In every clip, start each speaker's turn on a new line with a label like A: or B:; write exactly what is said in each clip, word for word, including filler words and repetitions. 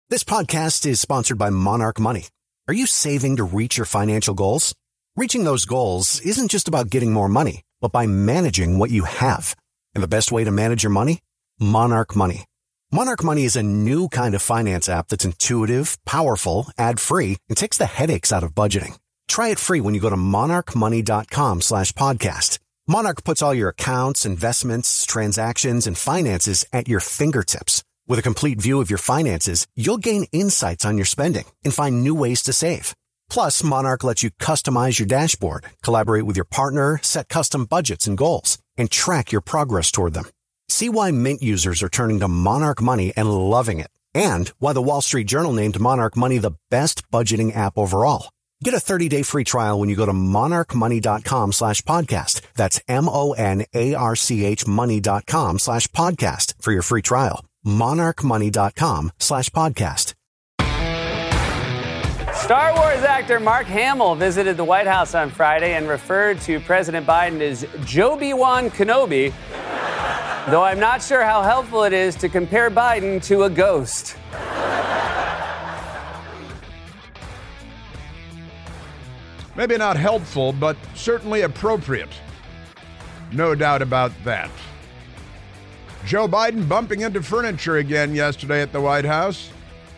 A: This podcast is sponsored by Monarch Money. Are you saving to reach your financial goals? Reaching those goals isn't just about getting more money, but by managing what you have. And the best way to manage your money? Monarch Money. Monarch Money is a new kind of finance app that's intuitive, powerful, ad-free, and takes the headaches out of budgeting. Try it free when you go to monarchmoney.com slash podcast. Monarch puts all your accounts, investments, transactions, and finances at your fingertips. With a complete view of your finances, you'll gain insights on your spending and find new ways to save. Plus, Monarch lets you customize your dashboard, collaborate with your partner, set custom budgets and goals, and track your progress toward them. See why Mint users are turning to Monarch Money and loving it, and why the Wall Street Journal named Monarch Money the best budgeting app overall. Get a thirty-day free trial when you go to monarchmoney.com slash podcast. That's M-O-N-A-R-C-H money.com slash podcast for your free trial. monarchmoney.com slash podcast.
B: Star Wars actor Mark Hamill visited the White House on Friday and referred to President Biden as Joby-Wan Kenobi, though I'm not sure how helpful it is to compare Biden to a ghost.
C: Maybe not helpful, but certainly appropriate. No doubt about that. Joe Biden bumping into furniture again yesterday at the White House.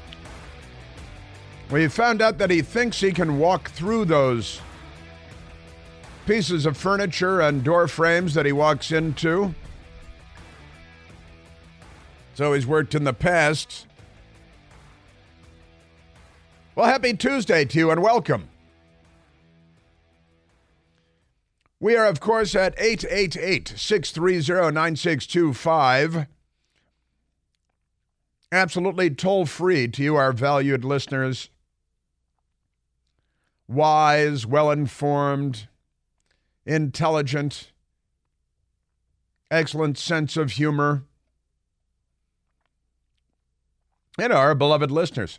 C: We found out that he thinks he can walk through those pieces of furniture and door frames that he walks into. So he's worked in the past. Well, happy Tuesday to you and welcome. We are, of course, at eight eight eight, six three zero, nine six two five. Absolutely toll-free to you, our valued listeners. Wise, well-informed, intelligent, excellent sense of humor. And our beloved listeners.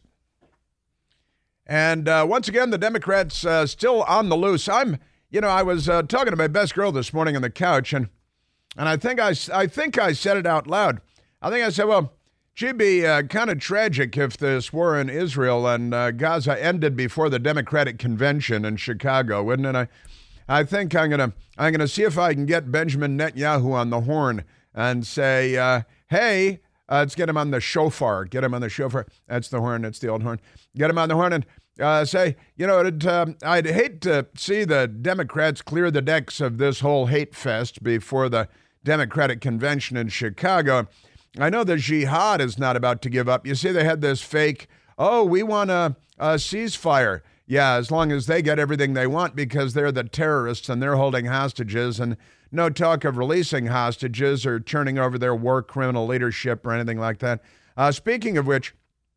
C: And uh, once again, the Democrats uh, still on the loose. I'm... You know, I was uh, talking to my best girl this morning on the couch, and and I think I, I think I said it out loud. I think I said, well, it'd be uh, kind of tragic if this war in Israel and uh, Gaza ended before the Democratic Convention in Chicago, wouldn't it? I, I think I'm gonna I'm gonna see if I can get Benjamin Netanyahu on the horn and say, uh, hey, uh, let's get him on the shofar. Get him on the shofar. That's the horn. That's the old horn. Get him on the horn and. Uh, say, you know, it, um, I'd hate to see the Democrats clear the decks of this whole hate fest before the Democratic Convention in Chicago. I know the jihad is not about to give up. You see, they had this fake, oh, we want a, a ceasefire. Yeah, as long as they get everything they want because they're the terrorists and they're holding hostages and no talk of releasing hostages or turning over their war criminal leadership or anything like that. Uh, speaking of which,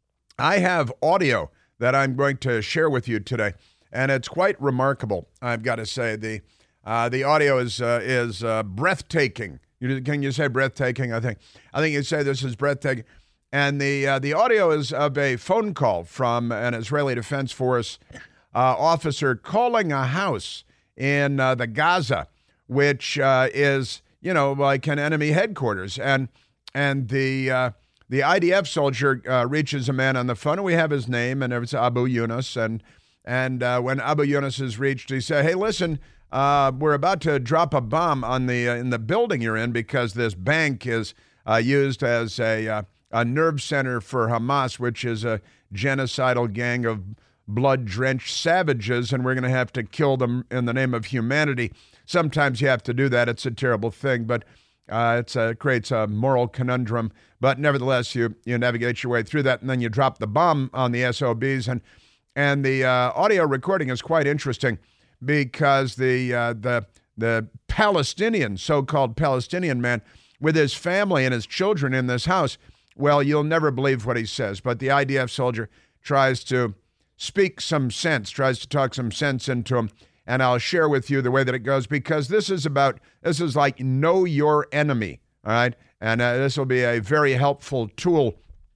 C: I have audio that I'm going to share with you today, and it's quite remarkable. I've got to say the uh, the audio is uh, is uh, breathtaking. You, can you say breathtaking? I think I think you say this is breathtaking. And the uh, the audio is of a phone call from an Israeli Defense Force uh, officer calling a house in uh, the Gaza, which uh, is you know like an enemy headquarters, and and the uh, The I D F soldier uh, reaches a man on the phone, and we have his name, and it's Abu Yunus. And and uh, when Abu Yunus is reached, he said, "Hey, listen, uh, we're about to drop a bomb on the uh, in the building you're in because this bank is uh, used as a uh, a nerve center for Hamas, which is a genocidal gang of blood-drenched savages, and we're going to have to kill them in the name of humanity. Sometimes you have to do that; it's a terrible thing, but." Uh, it's, uh, it creates a moral conundrum, but nevertheless, you you navigate your way through that, and then you drop the bomb on the S O Bs, and and the uh, audio recording is quite interesting because the uh, the the Palestinian, so-called Palestinian man, with his family and his children in this house, well, you'll never believe what he says, but the I D F soldier tries to speak some sense, tries to talk some sense into him. And I'll share with you the way that it goes because this is about, this is like know your enemy, all right? And uh, this will be a very helpful tool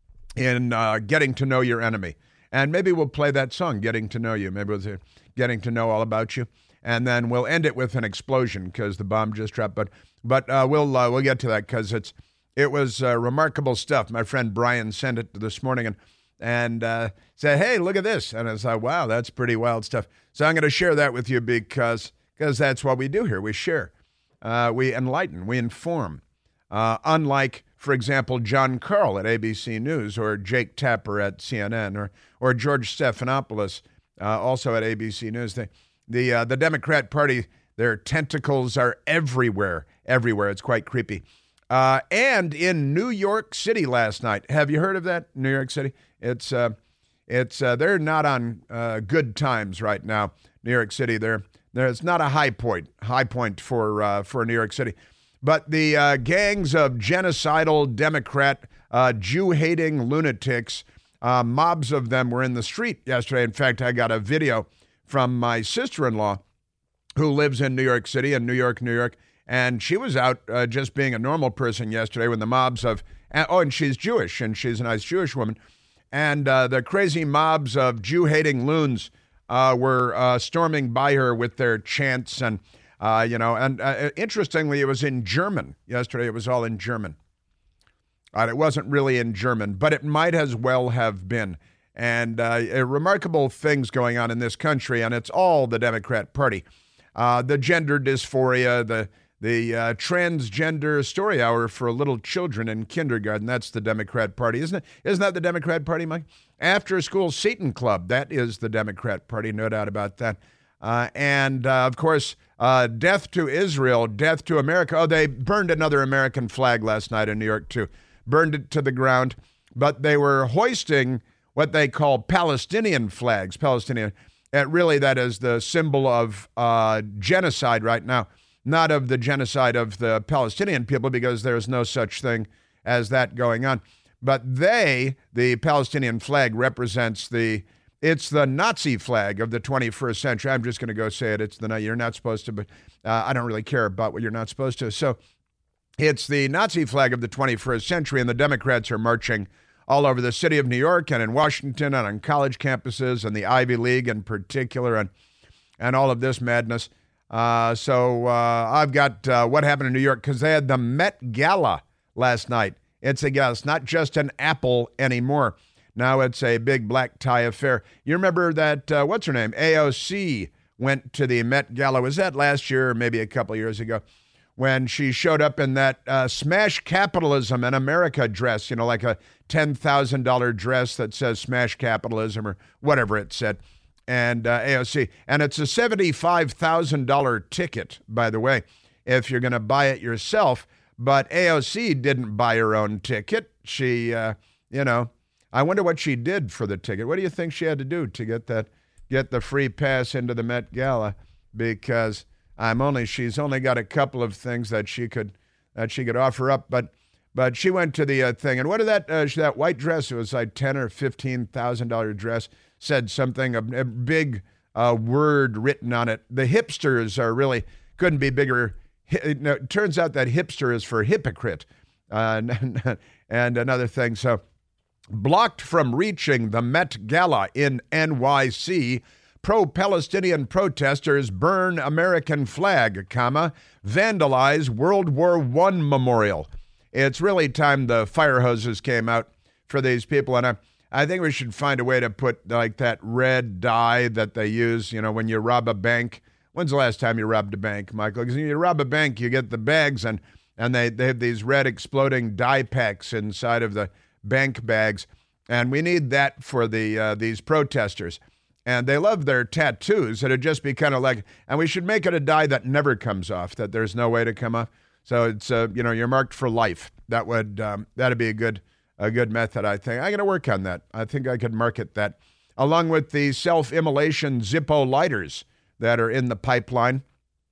C: in uh, getting to know your enemy. And maybe we'll play that song, Getting to Know You. Maybe we'll say, Getting to Know All About You. And then we'll end it with an explosion because the bomb just dropped. But but uh, we'll uh, we'll get to that because it's it was uh, remarkable stuff. My friend Brian sent it this morning. And and uh, said, hey, look at this. And I was like, wow, that's pretty wild stuff. So I'm going to share that with you because because that's what we do here. We share. Uh, we enlighten. We inform. Uh, unlike, for example, John Carl at A B C News or Jake Tapper at C N N or or George Stephanopoulos uh, also at A B C News. They, the uh, the Democrat Party, their tentacles are everywhere, everywhere. It's quite creepy. Uh, and in New York City last night, have you heard of that? New York City? It's uh, it's uh, they're not on uh, good times right now. New York City, they're there's not a high point, high point for uh, for New York City. But the uh, gangs of genocidal Democrat, uh, Jew-hating lunatics, uh, mobs of them were in the street yesterday. In fact, I got a video from my sister-in-law who lives in New York City, in New York, New York, and she was out uh, just being a normal person yesterday when the mobs of, oh, and she's Jewish, and she's a nice Jewish woman, and uh, the crazy mobs of Jew-hating loons uh, were uh, storming by her with their chants and Uh, you know, and uh, interestingly, it was in German. Yesterday, it was all in German. Uh, it wasn't really in German, but it might as well have been. And uh, remarkable things going on in this country, and it's all the Democrat Party. Uh, the gender dysphoria, the the uh, transgender story hour for little children in kindergarten, that's the Democrat Party, isn't it? Isn't that the Democrat Party, Mike? After School Seton Club, that is the Democrat Party, no doubt about that. Uh, and, uh, of course, uh, death to Israel, death to America. Oh, they burned another American flag last night in New York, too. Burned it to the ground. But they were hoisting what they call Palestinian flags. Palestinian. And really, that is the symbol of uh, genocide right now. Not of the genocide of the Palestinian people, because there's no such thing as that going on. But they, the Palestinian flag, represents the... It's the Nazi flag of the twenty-first century. I'm just going to go say it. It's the you're not supposed to, but uh, I don't really care about what you're not supposed to. So it's the Nazi flag of the twenty-first century, and the Democrats are marching all over the city of New York and in Washington and on college campuses and the Ivy League in particular, and and all of this madness. Uh, so uh, I've got uh, what happened in New York because they had the Met Gala last night. It's a it's not just an apple anymore. Now it's a big black tie affair. You remember that, uh, what's her name? A O C went to the Met Gala. Was that last year or maybe a couple years ago when she showed up in that uh, Smash Capitalism in America dress, you know, like a ten thousand dollars dress that says Smash Capitalism or whatever it said. And uh, A O C. And it's a seventy-five thousand dollars ticket, by the way, if you're going to buy it yourself. But A O C didn't buy her own ticket. She, uh, you know... I wonder what she did for the ticket. What do you think she had to do to get that, get the free pass into the Met Gala? Because I'm only, she's only got a couple of things that she could, that she could offer up. But, but she went to the uh, thing. And what did that, uh, that white dress? It was like ten or fifteen thousand dollar dress. Said something, a, a big uh, word written on it. The hipsters are really couldn't be bigger. It, no, it turns out that hipster is for hypocrite, uh, and, and another thing. So. Blocked from reaching the Met Gala in N Y C, pro-Palestinian protesters burn American flag, comma, vandalize World War One memorial. It's really time the fire hoses came out for these people, and I, I think we should find a way to put like that red dye that they use, you know, when you rob a bank. When's the last time you robbed a bank, Michael? Because when you rob a bank, you get the bags, and, and they, they have these red exploding dye packs inside of the bank bags, and we need that for the uh, these protesters. And they love their tattoos. It'd just be kind of like, and we should make it a dye that never comes off, that there's no way to come off. So it's uh, you know, you're marked for life. That would um, that'd be a good a good method, I think. I'm gonna work on that. I think I could market that along with the self-immolation Zippo lighters that are in the pipeline.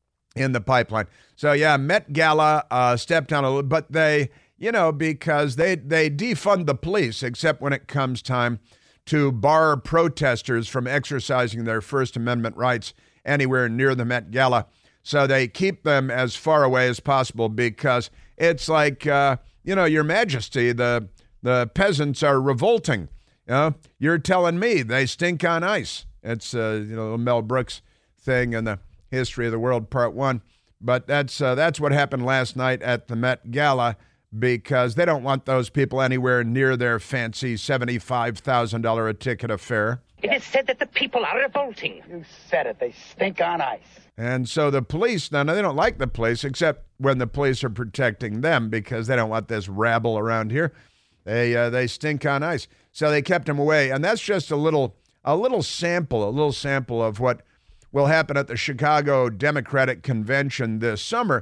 C: In the pipeline. So yeah, Met Gala uh, stepped down a little, but they. You know, because they, they defund the police, except when it comes time to bar protesters from exercising their First Amendment rights anywhere near the Met Gala. So they keep them as far away as possible because it's like, uh, you know, Your Majesty, the the peasants are revolting. You know, you're telling me they stink on ice. It's, uh, you know, a Mel Brooks thing in the History of the World, Part One. But that's uh, that's what happened last night at the Met Gala. because they don't want those people anywhere near their fancy seventy-five thousand dollars a ticket affair.
D: It is said that the people are revolting.
E: You said it. They stink on ice.
C: And so the police, now they don't like the police, except when the police are protecting them because they don't want this rabble around here. They uh, they stink on ice. So they kept them away. And that's just a little a little sample, a little sample of what will happen at the Chicago Democratic Convention this summer,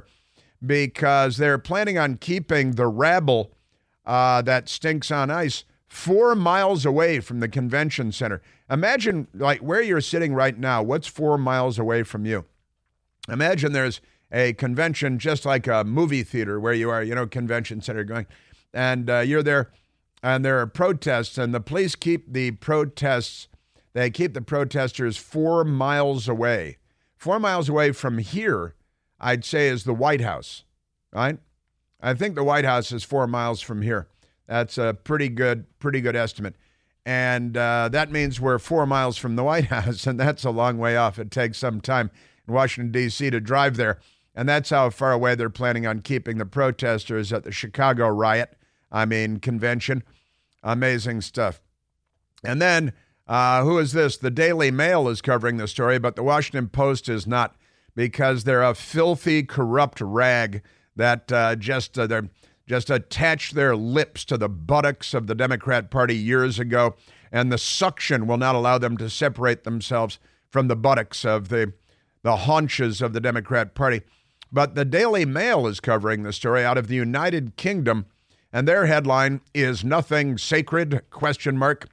C: because they're planning on keeping the rabble uh, that stinks on ice four miles away from the convention center. Imagine, like, where you're sitting right now. What's four miles away from you? Imagine there's a convention just like a movie theater where you are, you know, convention center going, and uh, you're there, and there are protests, and the police keep the protests, they keep the protesters four miles away. Four miles away from here, I'd say, is the White House, right? I think the White House is four miles from here. That's a pretty good, pretty good estimate. And uh, that means we're four miles from the White House, and that's a long way off. It takes some time in Washington, D C to drive there. And that's how far away they're planning on keeping the protesters at the Chicago riot, I mean, convention. Amazing stuff. And then, uh, who is this? The Daily Mail is covering the story, but the Washington Post is not, because they're a filthy, corrupt rag that uh, just uh, they're just attached their lips to the buttocks of the Democrat Party years ago, and the suction will not allow them to separate themselves from the buttocks of the the haunches of the Democrat Party. But the Daily Mail is covering the story out of the United Kingdom, and their headline is "Nothing Sacred?" question mark.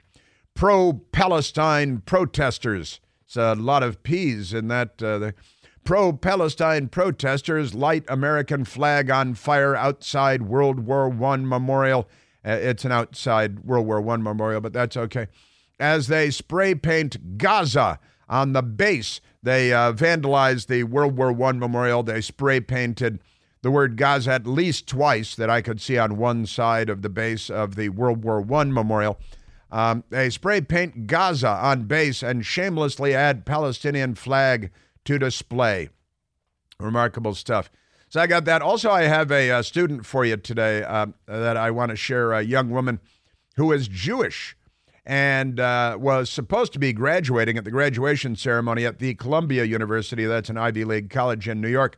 C: Pro-Palestine protesters. It's a lot of P's in that. Uh, the Pro-Palestine protesters light American flag on fire outside World War One memorial. Uh, it's an outside World War One memorial, but that's okay. As they spray paint Gaza on the base, they uh, vandalized the World War One memorial. They spray painted the word Gaza at least twice that I could see on one side of the base of the World War One memorial. Um, they spray paint Gaza on base and shamelessly add Palestinian flag to display. Remarkable stuff. So I got that. Also, I have a, a student for you today uh, that I want to share, a young woman who is Jewish and uh, was supposed to be graduating at the graduation ceremony at the Columbia University. That's an Ivy League college in New York.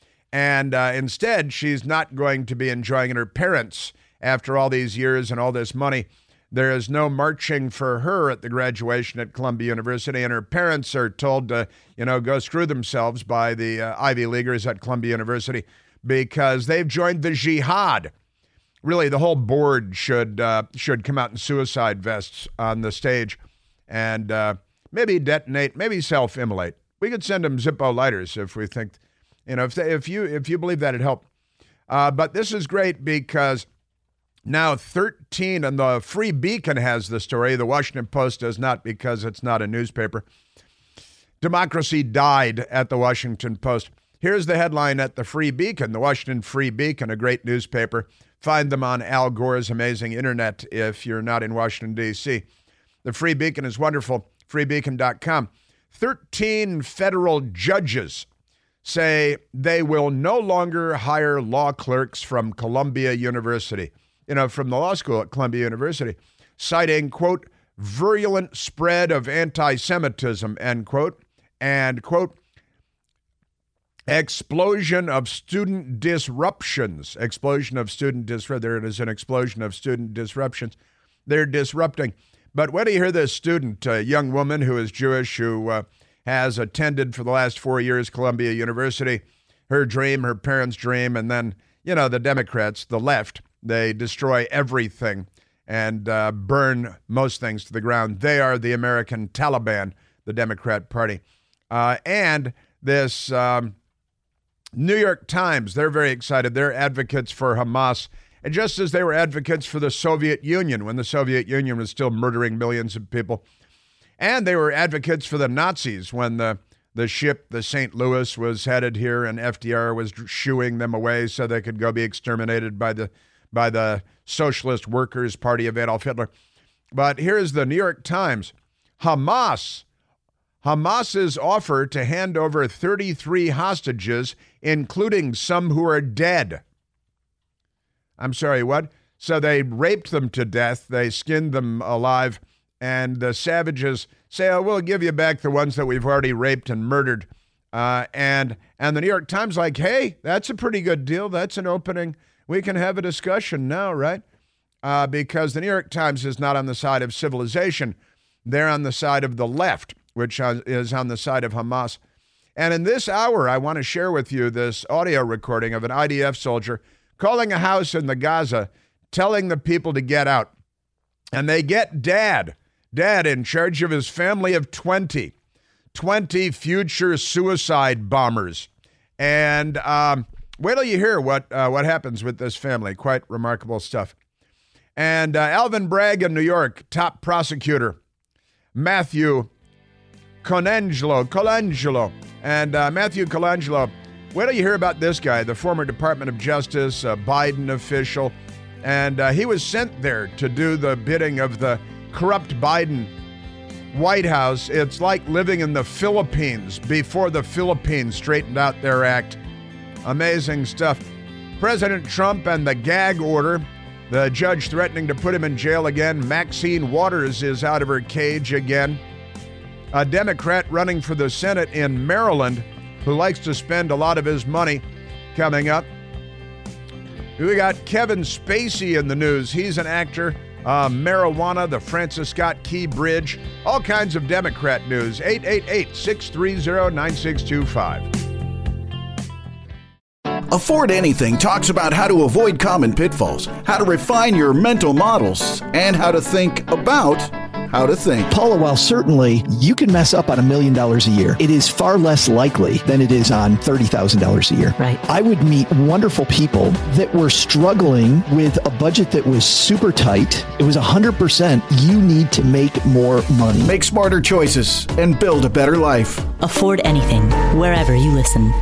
C: And uh, instead, she's not going to be enjoying it. Her parents, after all these years and all this money, there is no marching for her at the graduation at Columbia University, and her parents are told to, you know, go screw themselves by the uh, Ivy Leaguers at Columbia University because they've joined the jihad. Really, the whole board should uh, should come out in suicide vests on the stage and uh, maybe detonate, maybe self-immolate. We could send them Zippo lighters if we think, you know, if they, if you if you believe that'd help. Uh, but this is great because now thirteen, and the Free Beacon has the story. The Washington Post does not because it's not a newspaper. Democracy died at the Washington Post. Here's the headline at the Free Beacon, the Washington Free Beacon, a great newspaper. Find them on Al Gore's amazing internet if you're not in Washington, D C. The Free Beacon is wonderful, free beacon dot com. thirteen federal judges say they will no longer hire law clerks from Columbia University. You know, from the law school at Columbia University, citing, quote, virulent spread of anti-Semitism, end quote, and, quote, explosion of student disruptions. Explosion of student disruptions. There it is, an explosion of student disruptions. They're disrupting. But when do you hear this student, a young woman who is Jewish, who uh, has attended for the last four years Columbia University, her dream, her parents' dream, and then, you know, the Democrats, the left, they destroy everything and uh, burn most things to the ground. They are the American Taliban, the Democrat Party. Uh, and this um, New York Times, they're very excited. They're advocates for Hamas. And just as they were advocates for the Soviet Union when the Soviet Union was still murdering millions of people. And they were advocates for the Nazis when the, the ship, the Saint Louis, was headed here and F D R was shooing them away so they could go be exterminated by the by the Socialist Workers' Party of Adolf Hitler. But here's the New York Times. Hamas, Hamas's offer to hand over thirty-three hostages, including some who are dead. I'm sorry, what? So they raped them to death. They skinned them alive. And the savages say, oh, we'll give you back the ones that we've already raped and murdered. Uh, and and the New York Times like, hey, that's a pretty good deal. That's an opening. We can have a discussion now, right? Uh, because the New York Times is not on the side of civilization. They're on the side of the left, which is on the side of Hamas. And in this hour, I want to share with you this audio recording of an I D F soldier calling a house in the Gaza, telling the people to get out. And they get dad, dad in charge of his family of twenty, twenty future suicide bombers. And um, wait till you hear what, uh, what happens with this family. Quite remarkable stuff. And uh, Alvin Bragg in New York, top prosecutor, Matthew Colangelo, Colangelo. And uh, Matthew Colangelo, wait till you hear about this guy, the former Department of Justice, uh, Biden official. And uh, he was sent there to do the bidding of the corrupt Biden White House. It's like living in the Philippines before the Philippines straightened out their act. Amazing stuff. President Trump and the gag order. The judge threatening to put him in jail again. Maxine Waters is out of her cage again. A Democrat running for the Senate in Maryland who likes to spend a lot of his money coming up. We got Kevin Spacey in the news. He's an actor. Uh, marijuana, the Francis Scott Key Bridge. All kinds of Democrat news. eight eight eight, six three zero, nine six two five.
F: Afford Anything talks about how to avoid common pitfalls, how to refine your mental models, and how to think about how to think.
G: Paula, while certainly you can mess up on a million dollars a year, it is far less likely than it is on thirty thousand dollars a year.
H: Right.
G: I would meet wonderful people that were struggling with a budget that was super tight. It was one hundred percent you need to make more money.
F: Make smarter choices and build a better life.
H: Afford Anything, wherever you listen.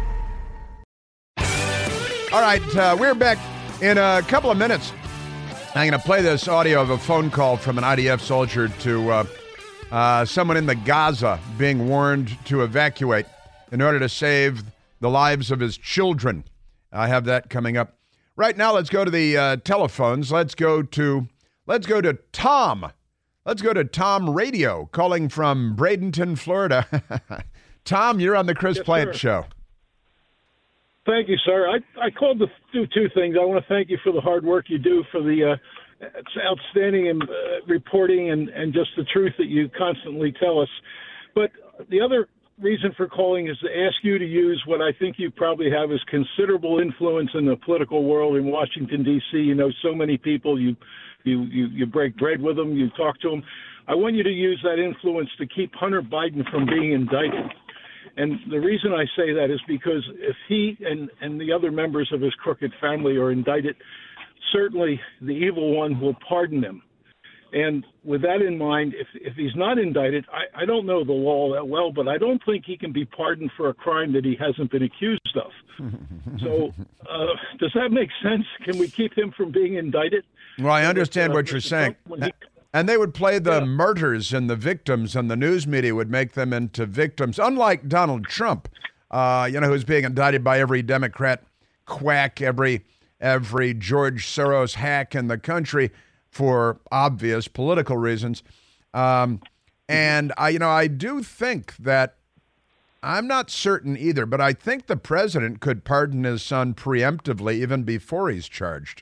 C: All right, uh, we're back in a couple of minutes. I'm going to play this audio of a phone call from an I D F soldier to uh, uh, someone in the Gaza being warned to evacuate in order to save the lives of his children. I have that coming up. Right now, let's go to the uh, telephones. Let's go to let's go to Tom. Let's go to Tom Radio, calling from Bradenton, Florida. Tom, you're on the Chris
I: Yes,
C: Plant
I: sir.
C: Show.
I: Thank you, sir. I, I called to do two things. I want to thank you for the hard work you do, for the uh, it's outstanding in, uh, reporting and, and just the truth that you constantly tell us. But the other reason for calling is to ask you to use what I think you probably have as considerable influence in the political world in Washington, D C. You know so many people. You, you, you, you break bread with them. You talk to them. I want you to use that influence to keep Hunter Biden from being indicted. And the reason I say that is because if he and, and the other members of his crooked family are indicted, certainly the evil one will pardon them. And with that in mind, if, if he's not indicted, I, I don't know the law that well, but I don't think he can be pardoned for a crime that he hasn't been accused of. So uh, does that make sense? Can we keep him from being indicted?
C: Well, I understand
I: uh,
C: what you're saying.
I: When he,
C: And they would play the
I: Yeah.
C: martyrs and the victims, and the news media would make them into victims, unlike Donald Trump, uh, you know, who's being indicted by every Democrat quack, every every George Soros hack in the country for obvious political reasons. Um, and I, you know, I do think that I'm not certain either, but I think the president could pardon his son preemptively even before he's charged.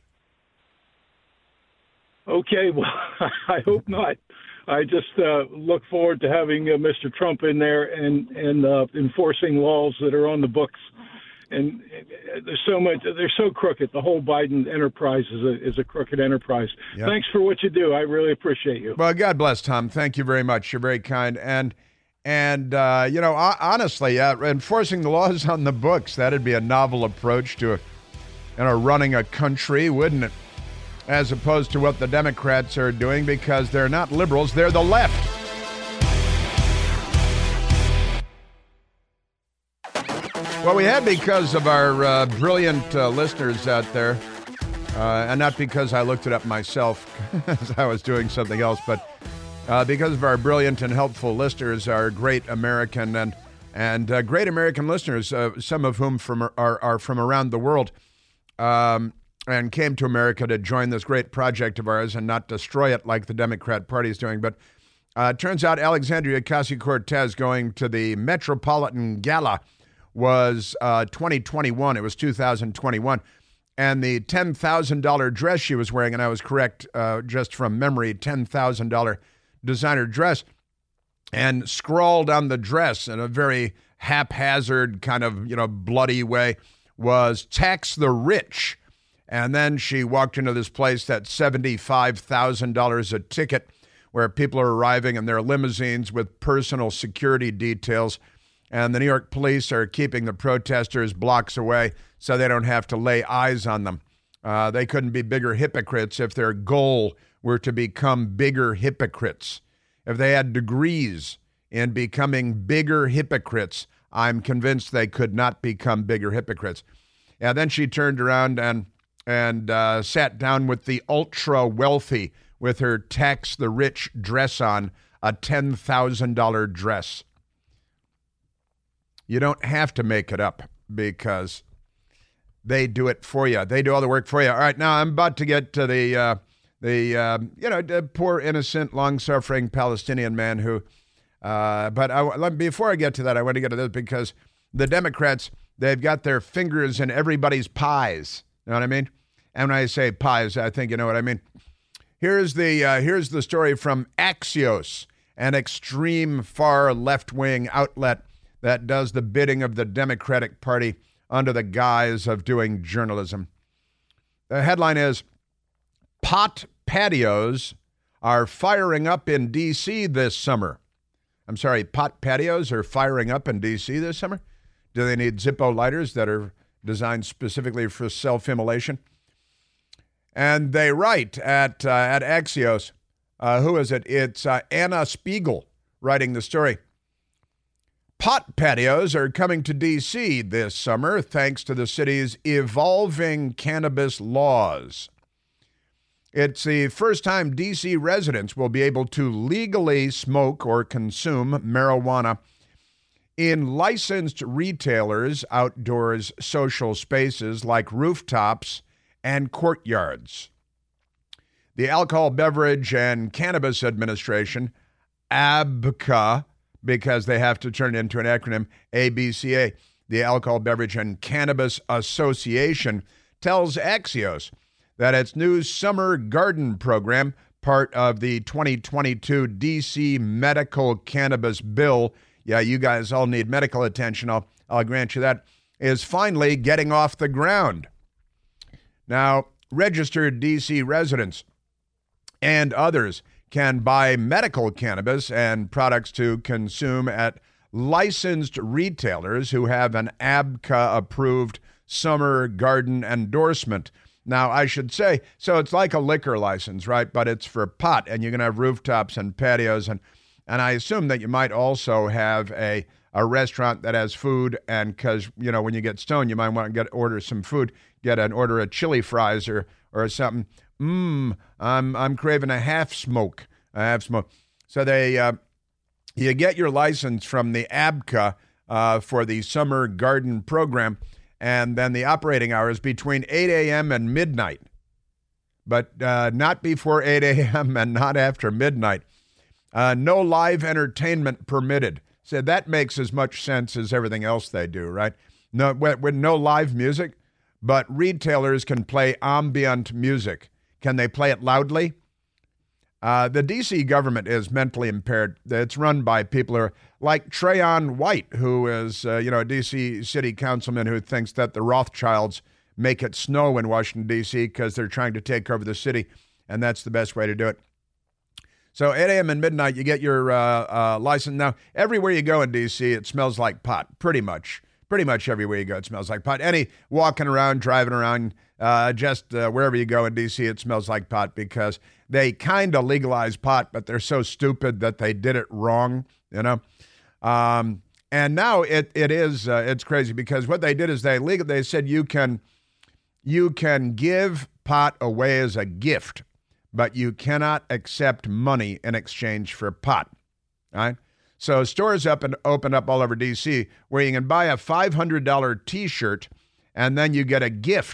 I: Okay, well, I hope not. I just uh, look forward to having uh, Mister Trump in there and and uh, enforcing laws that are on the books. And uh, there's so much; they're so crooked. The whole Biden enterprise is a is a crooked enterprise.
C: Yep.
I: Thanks for what you do. I really appreciate you.
C: Well, God bless, Tom. Thank you very much. You're very kind. And and uh, you know, honestly, uh, enforcing the laws on the books, that'd be a novel approach to, you know, running a country, wouldn't it? As opposed to what the Democrats are doing, because they're not liberals, they're the left. Well, we have because of our uh, brilliant uh, listeners out there, uh, and not because I looked it up myself as I was doing something else, but uh, because of our brilliant and helpful listeners, our great American and and uh, great American listeners, uh, some of whom from are, are from around the world. Um, and came to America to join this great project of ours and not destroy it like the Democrat Party is doing. But uh, it turns out Alexandria Ocasio-Cortez going to the Metropolitan Gala was uh, twenty twenty-one. It was two thousand twenty-one. And the ten thousand dollars dress she was wearing, and I was correct uh, just from memory, ten thousand dollars designer dress, and scrawled on the dress in a very haphazard kind of, you know, bloody way was "tax the rich." And then she walked into this place that's seventy-five thousand dollars a ticket, where people are arriving in their limousines with personal security details. And the New York police are keeping the protesters blocks away so they don't have to lay eyes on them. Uh, they couldn't be bigger hypocrites if their goal were to become bigger hypocrites. If they had degrees in becoming bigger hypocrites, I'm convinced they could not become bigger hypocrites. And then she turned around and and uh, sat down with the ultra-wealthy with her tax the rich dress on, a ten thousand dollars dress. You don't have to make it up because they do it for you. They do all the work for you. All right, now I'm about to get to the, uh, the uh, you know, the poor, innocent, long-suffering Palestinian man who, uh, but I, before I get to that, I want to get to this because the Democrats, they've got their fingers in everybody's pies. You know what I mean? And when I say pies, I think you know what I mean. Here's the, uh, here's the story from Axios, an extreme far left-wing outlet that does the bidding of the Democratic Party under the guise of doing journalism. The headline is, pot patios are firing up in D C this summer. I'm sorry, pot patios are firing up in D C this summer? Do they need Zippo lighters that are designed specifically for self-immolation? And they write at, uh, at Axios, uh, who is it? It's uh, Anna Spiegel writing the story. Pot patios are coming to D C this summer thanks to the city's evolving cannabis laws. It's the first time D C residents will be able to legally smoke or consume marijuana in licensed retailers' outdoors social spaces like rooftops and courtyards. The Alcohol, Beverage, and Cannabis Administration, A B C A, because they have to turn it into an acronym, A B C A, the Alcohol, Beverage, and Cannabis Association, tells Axios that its new Summer Garden program, part of the twenty twenty-two D C Medical Cannabis Bill, yeah, you guys all need medical attention, I'll, I'll grant you that, is finally getting off the ground. Now, registered D C residents and others can buy medical cannabis and products to consume at licensed retailers who have an A B C A-approved Summer Garden endorsement. Now, I should say, so it's like a liquor license, right? But it's for pot, and you're going to have rooftops and patios, and and I assume that you might also have a a restaurant that has food, and because, you know, when you get stoned, you might want to get order some food, get an order of chili fries or or something. Mmm, I'm I'm craving a half smoke, a half smoke. So they, uh, you get your license from the A B C A uh, for the Summer Garden program, and then the operating hours between eight a.m. and midnight, but uh, not before eight a.m. and not after midnight. Uh, no live entertainment permitted. So that makes as much sense as everything else they do, right? No, with, with no live music, but retailers can play ambient music. Can they play it loudly? Uh, the D C government is mentally impaired. It's run by people who are like Trayon White, who is, uh, you know, a D C city councilman who thinks that the Rothschilds make it snow in Washington, D C because they're trying to take over the city, and that's the best way to do it. So eight a.m. and midnight, you get your uh, uh, license. Now, everywhere you go in D C, it smells like pot, pretty much. Pretty much everywhere you go, it smells like pot. Any walking around, driving around, uh, just uh, wherever you go in D C, it smells like pot because they kind of legalized pot, but they're so stupid that they did it wrong, you know. Um, and now it it is uh, it's crazy because what they did is they legal. They said you can you can give pot away as a gift, but you cannot accept money in exchange for pot. All right. So stores up and open up all over D C where you can buy a five hundred dollars T-shirt and then you get a gift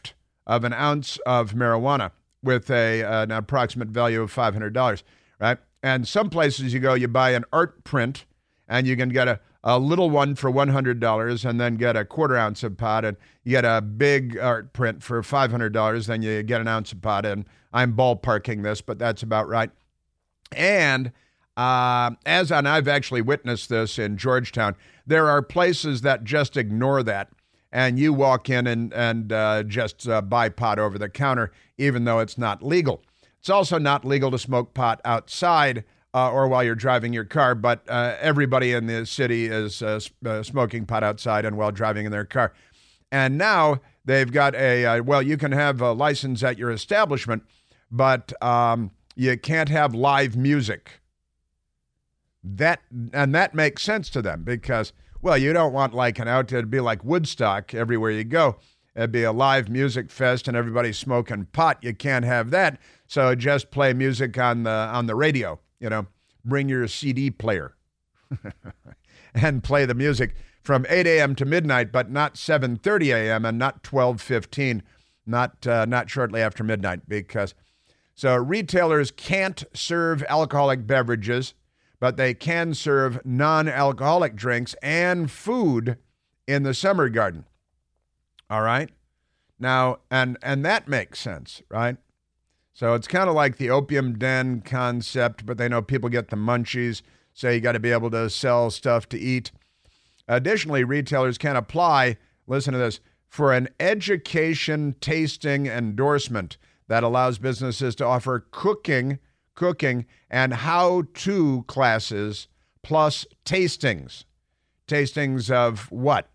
C: of an ounce of marijuana with a an approximate value of five hundred dollars, right? And some places you go, you buy an art print, and you can get a, a little one for one hundred dollars and then get a quarter ounce of pot, and you get a big art print for five hundred dollars, then you get an ounce of pot, and I'm ballparking this, but that's about right. And uh, as and I've actually witnessed this in Georgetown, there are places that just ignore that, and you walk in and, and uh, just uh, buy pot over the counter, even though it's not legal. It's also not legal to smoke pot outside uh, or while you're driving your car, but uh, everybody in the city is uh, uh, smoking pot outside and while driving in their car. And now they've got a, uh, well, you can have a license at your establishment, but um, you can't have live music. That and that makes sense to them because, well, you don't want like an out, it'd be like Woodstock everywhere you go. It'd be a live music fest and everybody's smoking pot. You can't have that. So just play music on the on the radio, you know, bring your C D player and play the music from eight a.m. to midnight, but not seven thirty a.m. and not twelve fifteen, not uh, not shortly after midnight, because so retailers can't serve alcoholic beverages, but they can serve non-alcoholic drinks and food in the Summer Garden. All right? Now, and and that makes sense, right? So it's kind of like the opium den concept, but they know people get the munchies, so you got to be able to sell stuff to eat. Additionally, retailers can apply, listen to this, for an education tasting endorsement that allows businesses to offer cooking, cooking, and how-to classes plus tastings. Tastings of what?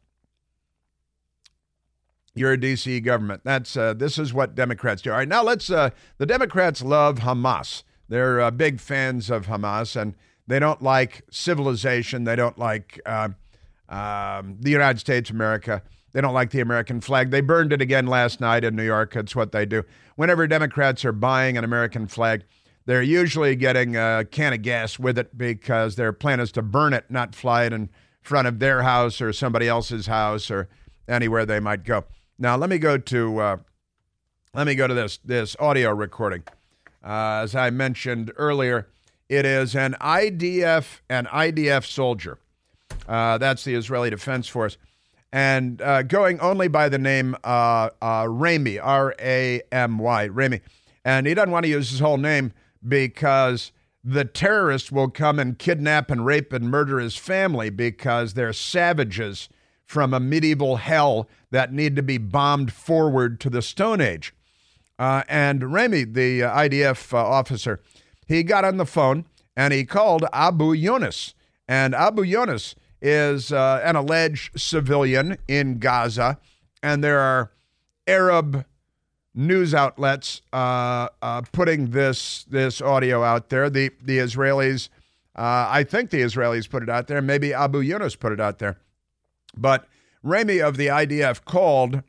C: Your D C government. That's uh, this is what Democrats do. All right, now let's. Uh, the Democrats love Hamas. They're uh, big fans of Hamas, and they don't like civilization. They don't like uh, um, the United States of America. They don't like the American flag. They burned it again last night in New York. That's what they do. Whenever Democrats are buying an American flag, they're usually getting a can of gas with it because their plan is to burn it, not fly it in front of their house or somebody else's house or anywhere they might go. Now, let me go to uh, let me go to this this audio recording. Uh, as I mentioned earlier, it is an I D F an I D F soldier. Uh, that's the Israeli Defense Force, and uh, going only by the name uh, uh, Ramy, R A M Y, Ramy, and he doesn't want to use his whole name because the terrorists will come and kidnap and rape and murder his family because they're savages from a medieval hell that need to be bombed forward to the Stone Age. Uh, and Ramy, the uh, I D F uh, officer, he got on the phone and he called Abu Yunus. And Abu Yunus is uh, an alleged civilian in Gaza. And there are Arab news outlets uh, uh, putting this this audio out there. The, the Israelis, uh, I think the Israelis put it out there. Maybe Abu Yunus put it out there. But Ramy of the I D F called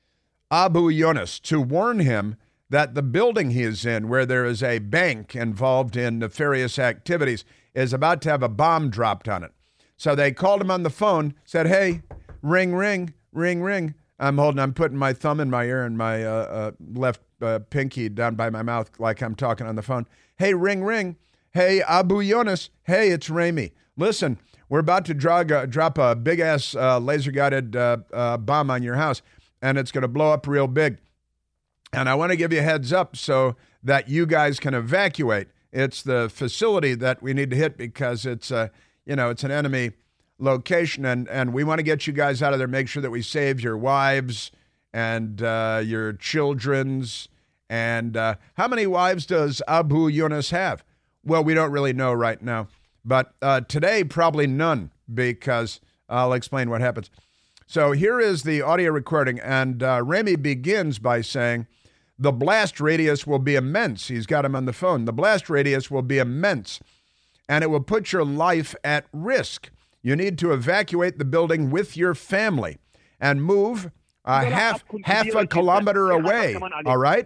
C: Abu Yunus to warn him that the building he is in, where there is a bank involved in nefarious activities, is about to have a bomb dropped on it. So they called him on the phone, said, hey, ring, ring, ring, ring. I'm holding, I'm putting my thumb in my ear and my uh, uh, left uh, pinky down by my mouth like I'm talking on the phone. Hey, ring, ring. Hey, Abu Yunus. Hey, it's Ramy. Listen, we're about to drag, uh, drop a big-ass uh, laser-guided uh, uh, bomb on your house, and it's going to blow up real big. And I want to give you a heads up so that you guys can evacuate. It's the facility that we need to hit because it's, uh, you know, it's an enemy location, and, and we want to get you guys out of there, make sure that we save your wives and uh, your children's. And uh, how many wives does Abu Yunus have? Well, we don't really know right now. But uh, today, probably none, because I'll explain what happens. So here is the audio recording, and uh, Ramy begins by saying, the blast radius will be immense. He's got him on the phone. The blast radius will be immense, and it will put your life at risk. You need to evacuate the building with your family and move uh, half half a kilometer away, all right?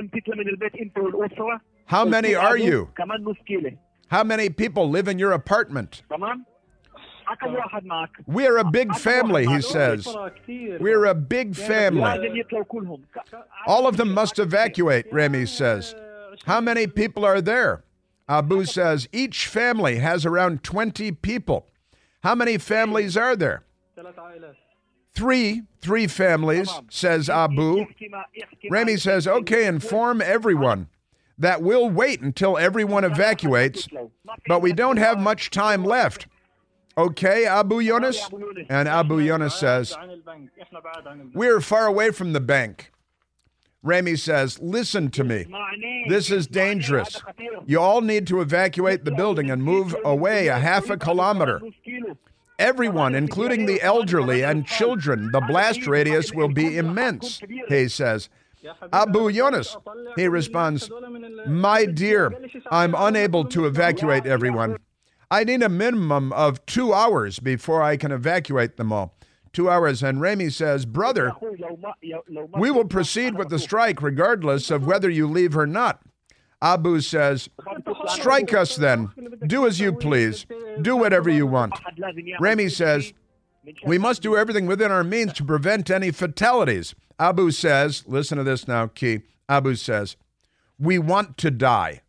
C: How many are you? How many people live in your apartment? We're a big family, he says. We're a big family. All of them must evacuate, Remy says. How many people are there? Abu says, each family has around twenty people. How many families are there? Three, three families, says Abu. Remy says, okay, inform everyone that we'll wait until everyone evacuates, but we don't have much time left. Okay, Abu Yunus? And Abu Yunus says, we're far away from the bank. Remy says, listen to me. This is dangerous. You all need to evacuate the building and move away a half a kilometer. Everyone, including the elderly and children, the blast radius will be immense, he says. Abu Yunus, he responds, my dear, I'm unable to evacuate everyone. I need a minimum of two hours before I can evacuate them all. Two hours. And Remy says, brother, we will proceed with the strike regardless of whether you leave or not. Abu says, strike us then. Do as you please. Do whatever you want. Remy says, we must do everything within our means to prevent any fatalities. Abu says, listen to this now, Key. Abu says, we want to die.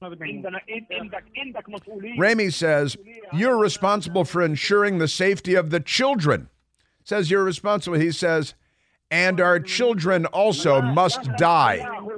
C: Remy says, you're responsible for ensuring the safety of the children. Says you're responsible. He says, and our children also must die.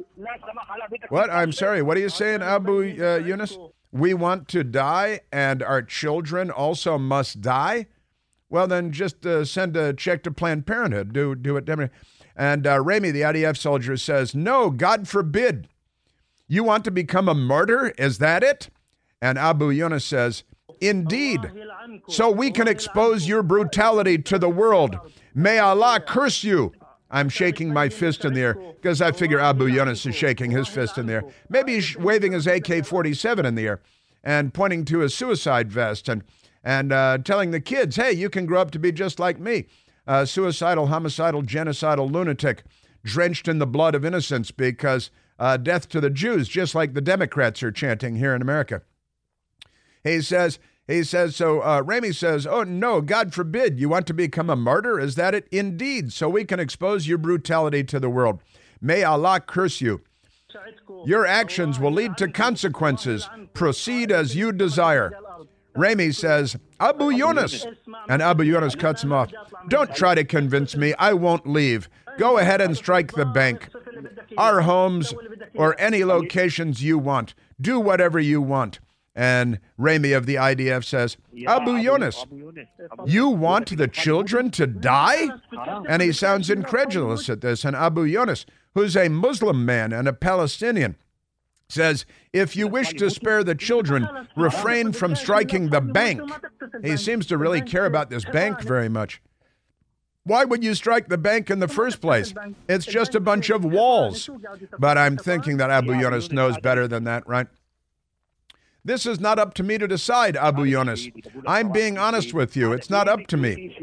C: What? I'm sorry. What are you saying, Abu uh, Yunus? We want to die and our children also must die? Well, then just uh, send a check to Planned Parenthood. Do, do it. And uh, Remy, the I D F soldier, says, no, God forbid. You want to become a martyr? Is that it? And Abu Yunus says, indeed. So we can expose your brutality to the world. May Allah curse you. I'm shaking my fist in the air because I figure Abu Yunus is shaking his fist in the air. Maybe he's waving his A K forty-seven in the air and pointing to his suicide vest and, and uh, telling the kids, hey, you can grow up to be just like me. Uh, suicidal, homicidal, genocidal lunatic drenched in the blood of innocents because uh, death to the Jews, just like the Democrats are chanting here in America. He says, he says, so uh, Remy says, oh, no, God forbid, you want to become a martyr? Is that it? Indeed, so we can expose your brutality to the world. May Allah curse you. Your actions will lead to consequences. Proceed as you desire. Remy says, Abu Yunus. And Abu Yunus cuts him off. Don't try to convince me. I won't leave. Go ahead and strike the bank. Our homes or any locations you want. Do whatever you want. And Remy of the I D F says, Abu Yunus, you want the children to die? And he sounds incredulous at this. And Abu Yunus, who's a Muslim man and a Palestinian, says, if you wish to spare the children, refrain from striking the bank. He seems to really care about this bank very much. Why would you strike the bank in the first place? It's just a bunch of walls. But I'm thinking that Abu Yunus knows better than that, right? This is not up to me to decide, Abu Yunus. I'm being honest with you. It's not up to me.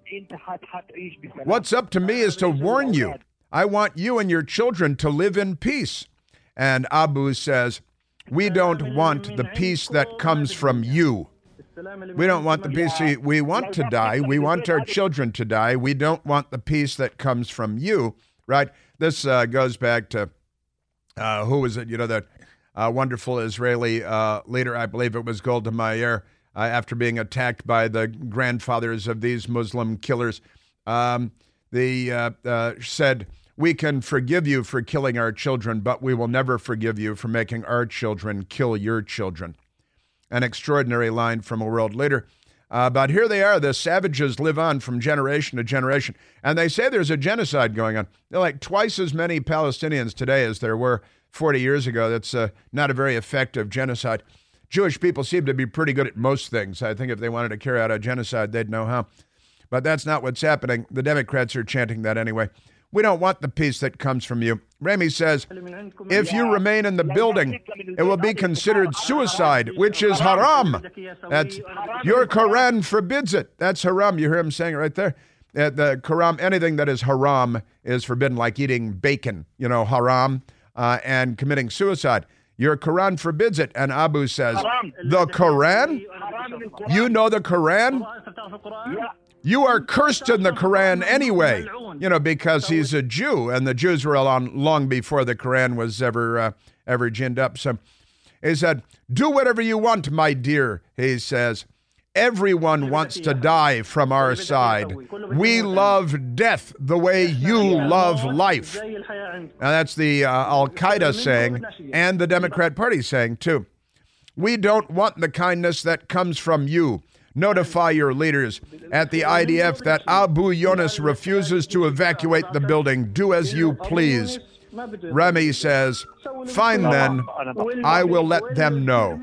C: What's up to me is to warn you. I want you and your children to live in peace. And Abu says, we don't want the peace that comes from you. We don't want the peace. We want to die. We want our children to die. We don't want the peace that comes from you, right? This uh, goes back to, uh, who was it? You know, that uh, wonderful Israeli uh, leader, I believe it was Golda Meir, uh, after being attacked by the grandfathers of these Muslim killers, um, the uh, uh, said, we can forgive you for killing our children, but we will never forgive you for making our children kill your children. An extraordinary line from a world leader. Uh, but here they are. The savages live on from generation to generation. And they say there's a genocide going on. There are like twice as many Palestinians today as there were forty years ago. That's uh, not a very effective genocide. Jewish people seem to be pretty good at most things. I think if they wanted to carry out a genocide, they'd know how. But that's not what's happening. The Democrats are chanting that anyway. We don't want the peace that comes from you. Remy says, if you remain in the building, it will be considered suicide, which is haram. That's, your Quran forbids it. That's haram. You hear him saying it right there. Uh, the Quran, anything that is haram is forbidden, like eating bacon, you know, haram, uh, and committing suicide. Your Quran forbids it. And Abu says, the Quran? You know the Quran? You are cursed in the Quran anyway, you know, because he's a Jew, and the Jews were long, long before the Quran was ever uh, ever ginned up. So he said, do whatever you want, my dear, he says. Everyone wants to die from our side. We love death the way you love life. Now, that's the uh, Al-Qaeda saying, and the Democrat Party saying, too. We don't want the kindness that comes from you. Notify your leaders at the I D F that Abu Yunus refuses to evacuate the building. Do as you please. Remy says, fine then, I will let them know.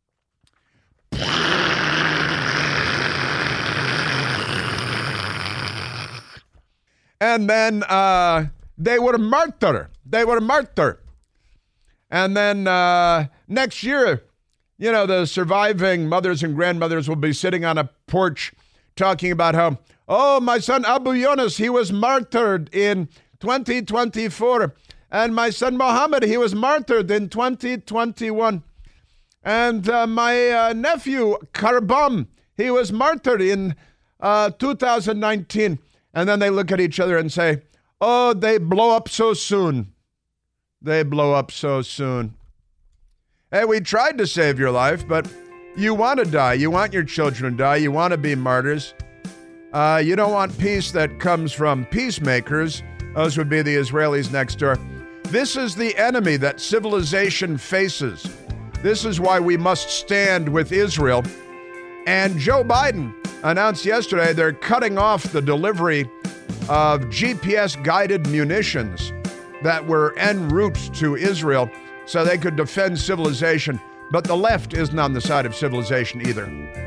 C: And then uh, they would martyr. They would martyr. And then uh, next year, you know, the surviving mothers and grandmothers will be sitting on a porch talking about how, oh, my son Abu Yunus, he was martyred in twenty twenty-four. And my son Mohammed, he was martyred in twenty twenty-one. And uh, my uh, nephew Karbam, he was martyred in uh, two thousand nineteen. And then they look at each other and say, oh, they blow up so soon. They blow up so soon. Hey, we tried to save your life, but you want to die. You want your children to die. You want to be martyrs. Uh, you don't want peace that comes from peacemakers. Those would be the Israelis next door. This is the enemy that civilization faces. This is why we must stand with Israel. And Joe Biden announced yesterday they're cutting off the delivery of G P S-guided munitions that were en route to Israel so they could defend civilization. But the left isn't on the side of civilization either.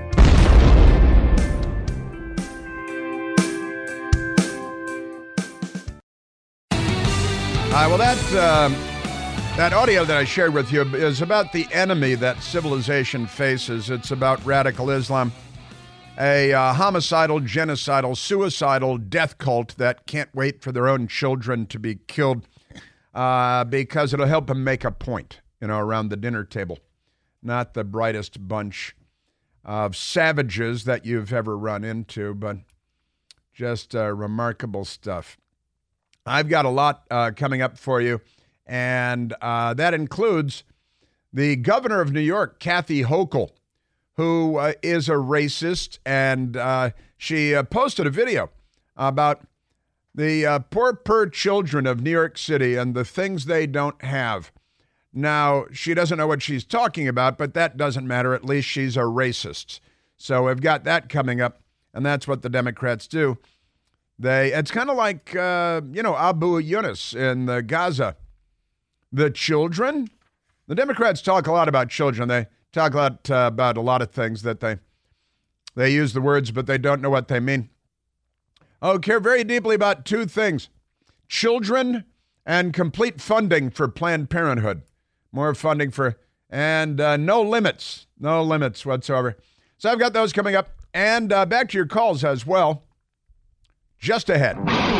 C: All right, well, that, uh, that audio that I shared with you is about the enemy that civilization faces. It's about radical Islam, a uh, homicidal, genocidal, suicidal death cult that can't wait for their own children to be killed uh, because it'll help them make a point, you know, around the dinner table. Not the brightest bunch of savages that you've ever run into, but just uh, remarkable stuff. I've got a lot uh, coming up for you, and uh, that includes the governor of New York, Kathy Hochul, who uh, is a racist, and uh, she uh, posted a video about the uh, poor, poor children of New York City and the things they don't have. Now, she doesn't know what she's talking about, but that doesn't matter. At least she's a racist. So we've got that coming up, and that's what the Democrats do. They, it's kind of like, uh, you know, Abu Yunus in the Gaza. The children, the Democrats talk a lot about children. They talk a lot uh, about a lot of things that they, they use the words, but they don't know what they mean. Oh, care very deeply about two things: children and complete funding for Planned Parenthood. More funding for, and uh, no limits, no limits whatsoever. So I've got those coming up, and uh, back to your calls as well. Just ahead.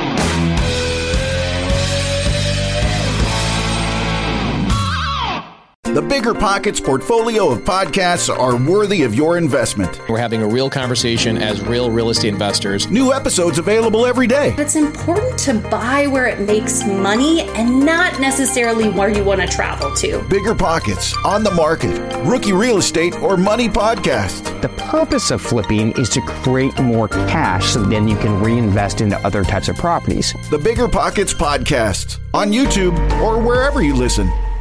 F: The Bigger Pockets portfolio of podcasts are worthy of your investment.
J: We're having a real conversation as real real estate investors.
F: New episodes available every day.
K: It's important to buy where it makes money and not necessarily where you want to travel to.
F: Bigger Pockets, On the Market, Rookie Real Estate, or Money Podcast.
L: The purpose of flipping is to create more cash so then you can reinvest into other types of properties.
F: The Bigger Pockets Podcast on YouTube or wherever you listen.